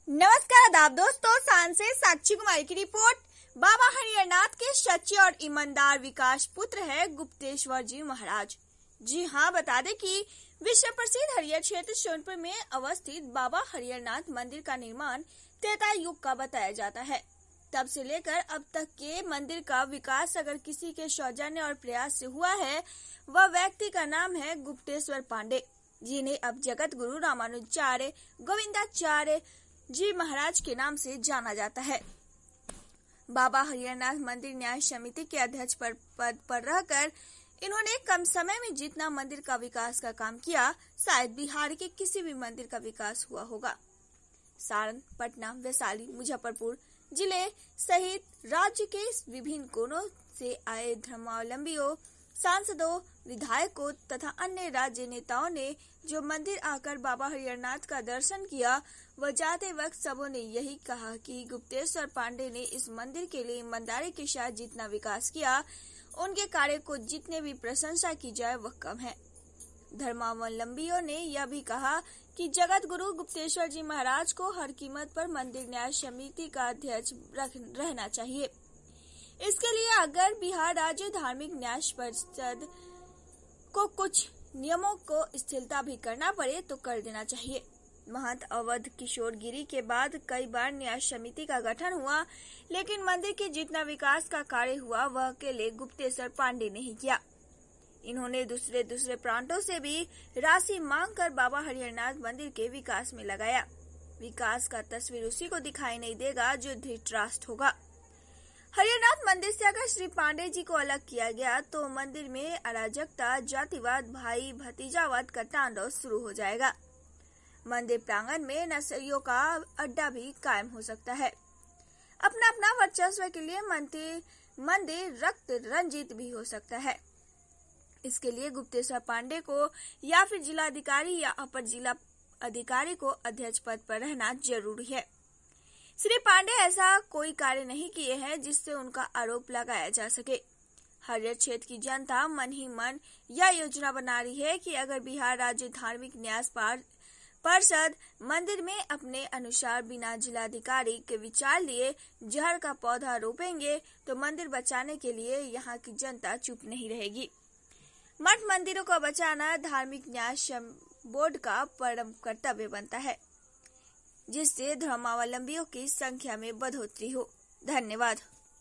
नमस्कार आदाब दोस्तों, सांस से साक्षी कुमारी की रिपोर्ट। बाबा हरिहरनाथ के सच्चे और ईमानदार विकास पुत्र है गुप्तेश्वर जी महाराज। जी हाँ, बता दें कि विश्व प्रसिद्ध हरिहर क्षेत्र सोनपुर में अवस्थित बाबा हरिहरनाथ मंदिर का निर्माण त्रेता युग का बताया जाता है। तब से लेकर अब तक के मंदिर का विकास अगर किसी के सौजन्य और प्रयास से हुआ है, वह व्यक्ति का नाम है गुप्तेश्वर पांडे, जिन्हें अब जगत गुरु रामानुजाचार्य गोविंदाचार्य जी महाराज के नाम से जाना जाता है। बाबा हरिहरनाथ मंदिर न्याय समिति के अध्यक्ष पद पर रहकर इन्होंने कम समय में जितना मंदिर का विकास का काम किया, शायद बिहार के किसी भी मंदिर का विकास हुआ होगा। सारण, पटना, वैशाली, मुजफ्फरपुर जिले सहित राज्य के विभिन्न कोनों से आए धर्मावलंबियों, सांसदों, विधायकों तथा अन्य राज्य नेताओं ने जो मंदिर आकर बाबा हरिहरनाथ का दर्शन किया, वह जाते वक्त सबों ने यही कहा कि गुप्तेश्वर पांडे ने इस मंदिर के लिए ईमानदारी के साथ जितना विकास किया, उनके कार्य को जितने भी प्रशंसा की जाए वह कम है। धर्मावलंबियों ने यह भी कहा कि जगत गुरु गुप्तेश्वर जी महाराज को हर कीमत पर मंदिर न्याय समिति का अध्यक्ष रहना चाहिए। इसके लिए अगर बिहार राज्य धार्मिक न्याय परिषद को कुछ नियमों को शिथिलता भी करना पड़े तो कर देना चाहिए। महंत अवध किशोर गिरी के बाद कई बार न्याय समिति का गठन हुआ, लेकिन मंदिर के जितना विकास का कार्य हुआ वह अकेले गुप्तेश्वर पांडे ने ही किया। इन्होंने दूसरे प्रांतों से भी राशि मांगकर बाबा हरिहरनाथ मंदिर के विकास में लगाया। विकास का तस्वीर उसी को दिखाई नहीं देगा जो धृतराष्ट्र होगा। हरिहरनाथ मंदिर से अगर श्री पांडे जी को अलग किया गया तो मंदिर में अराजकता, जातिवाद, भाई भतीजावाद का तांडव शुरू हो जाएगा। मंदिर प्रांगण में नशेड़ियों का अड्डा भी कायम हो सकता है। अपना अपना वर्चस्व के लिए मंदिर रक्त रंजित भी हो सकता है। इसके लिए गुप्तेश्वर पांडे को या फिर जिलाधिकारी या अपर जिला अधिकारी को अध्यक्ष पद पर रहना जरूरी है। श्री पांडे ऐसा कोई कार्य नहीं किए हैं जिससे उनका आरोप लगाया जा सके। हरिहर क्षेत्र की जनता मन ही मन यह योजना बना रही है कि अगर बिहार राज्य धार्मिक न्याय परिषद मंदिर में अपने अनुसार बिना जिलाधिकारी के विचार लिए जहर का पौधा रोपेंगे तो मंदिर बचाने के लिए यहाँ की जनता चुप नहीं रहेगी। मठ मंदिरों को बचाना धार्मिक न्याय बोर्ड का परम कर्तव्य बनता है, जिससे धर्मावलंबियों की संख्या में बढ़ोतरी हो। धन्यवाद।